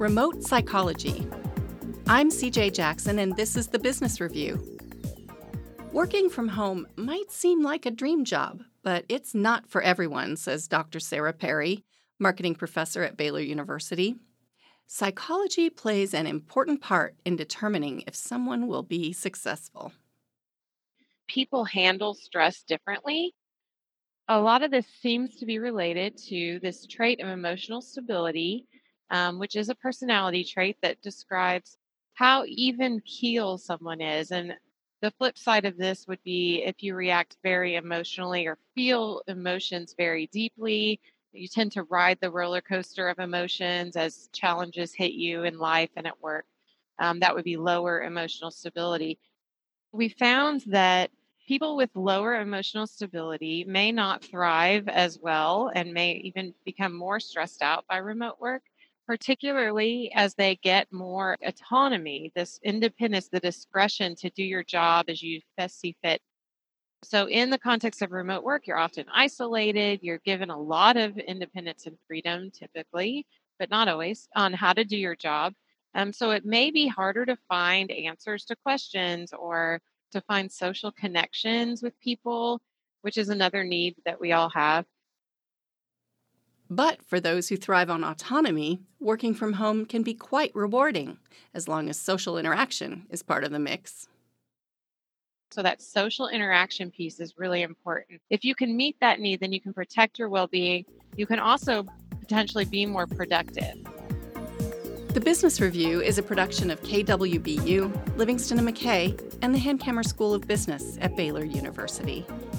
Remote Psychology. I'm CJ Jackson, and this is the Business Review. Working from home might seem like a dream job, but it's not for everyone, says Dr. Sarah Perry, marketing professor at Baylor University. Psychology plays an important part in determining if someone will be successful. People handle stress differently. A lot of this seems to be related to this trait of emotional stability, which is a personality trait that describes how even keel someone is. And the flip side of this would be if you react very emotionally or feel emotions very deeply. You tend to ride the roller coaster of emotions as challenges hit you in life and at work. That would be lower emotional stability. We found that people with lower emotional stability may not thrive as well and may even become more stressed out by remote work, particularly as they get more autonomy, this independence, the discretion to do your job as you best see fit. So, in the context of remote work, you're often isolated, you're given a lot of independence and freedom typically, but not always, on how to do your job. So, it may be harder to find answers to questions or to find social connections with people, which is another need that we all have. But for those who thrive on autonomy, working from home can be quite rewarding, as long as social interaction is part of the mix. So, that social interaction piece is really important. If you can meet that need, then you can protect your well being. You can also potentially be more productive. The Business Review is a production of KWBU, Livingston and McKay, and the Hankamer School of Business at Baylor University.